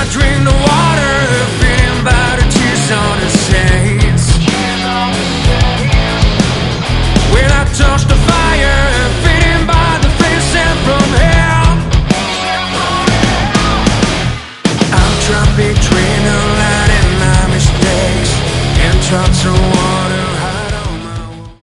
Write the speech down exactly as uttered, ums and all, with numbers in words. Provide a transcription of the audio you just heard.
drink the water, feeding by the tears on the saints. When I touch the fire, feeding by the flames sent from hell. I'm trapped between the light and my mistakes, and taught to walk